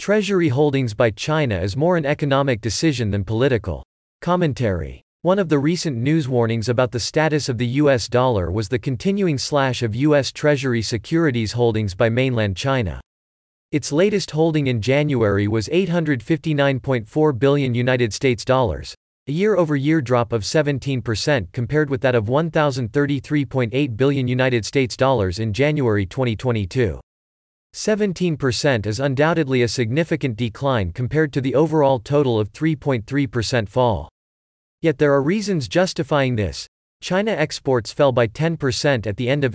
Treasury holdings by China is more an economic decision than political. Commentary. One of the recent news warnings about the status of the US dollar was the continuing slash of US Treasury securities holdings by mainland China. Its latest holding in January was $859.4 billion United States dollars, a year-over-year drop of 17% compared with that of $1,033.8 billion United States dollars in January 2022. 17% is undoubtedly a significant decline compared to the overall total of 3.3% fall. Yet there are reasons justifying this. China exports fell by 10% at the end of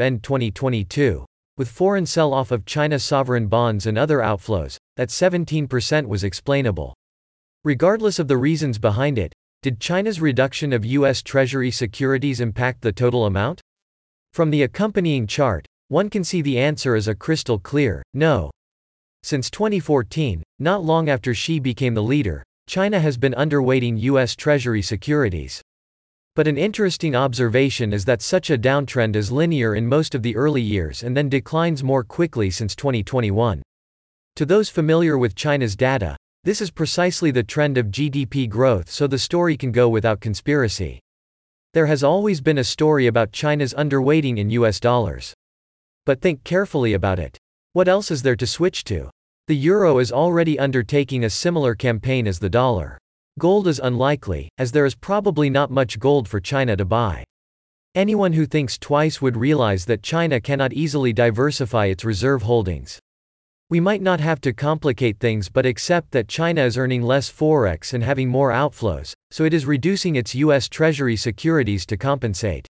2022, with foreign sell-off of China sovereign bonds and other outflows. That 17% was explainable. Regardless of the reasons behind it, did China's reduction of US Treasury securities impact the total amount? From the accompanying chart, one can see the answer is a crystal clear no. Since 2014, not long after Xi became the leader, China has been underweighting US Treasury securities. But an interesting observation is that such a downtrend is linear in most of the early years and then declines more quickly since 2021. To those familiar with China's data, this is precisely the trend of GDP growth, so the story can go without conspiracy. There has always been a story about China's underweighting in US dollars. But think carefully about it. What else is there to switch to? The euro is already undertaking a similar campaign as the dollar. Gold is unlikely, as there is probably not much gold for China to buy. Anyone who thinks twice would realize that China cannot easily diversify its reserve holdings. We might not have to complicate things but accept that China is earning less forex and having more outflows, so it is reducing its US Treasury securities to compensate.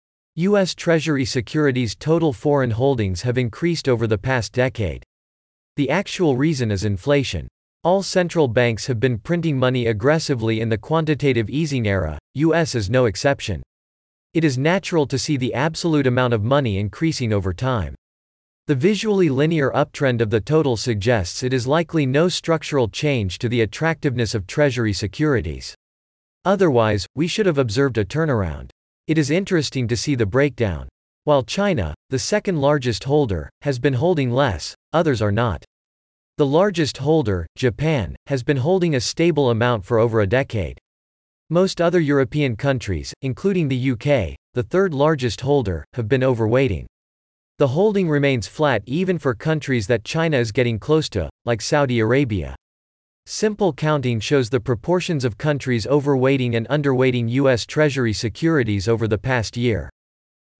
US Treasury securities' total foreign holdings have increased over the past decade. The actual reason is inflation. All central banks have been printing money aggressively in the quantitative easing era, US is no exception. It is natural to see the absolute amount of money increasing over time. The visually linear uptrend of the total suggests it is likely no structural change to the attractiveness of Treasury securities. Otherwise, we should have observed a turnaround. It is interesting to see the breakdown. While China, the second largest holder, has been holding less, others are not. The largest holder, Japan, has been holding a stable amount for over a decade. Most other European countries, including the UK, the third largest holder, have been overweighting. The holding remains flat even for countries that China is getting close to, like Saudi Arabia. Simple counting shows the proportions of countries overweighting and underweighting US Treasury securities over the past year.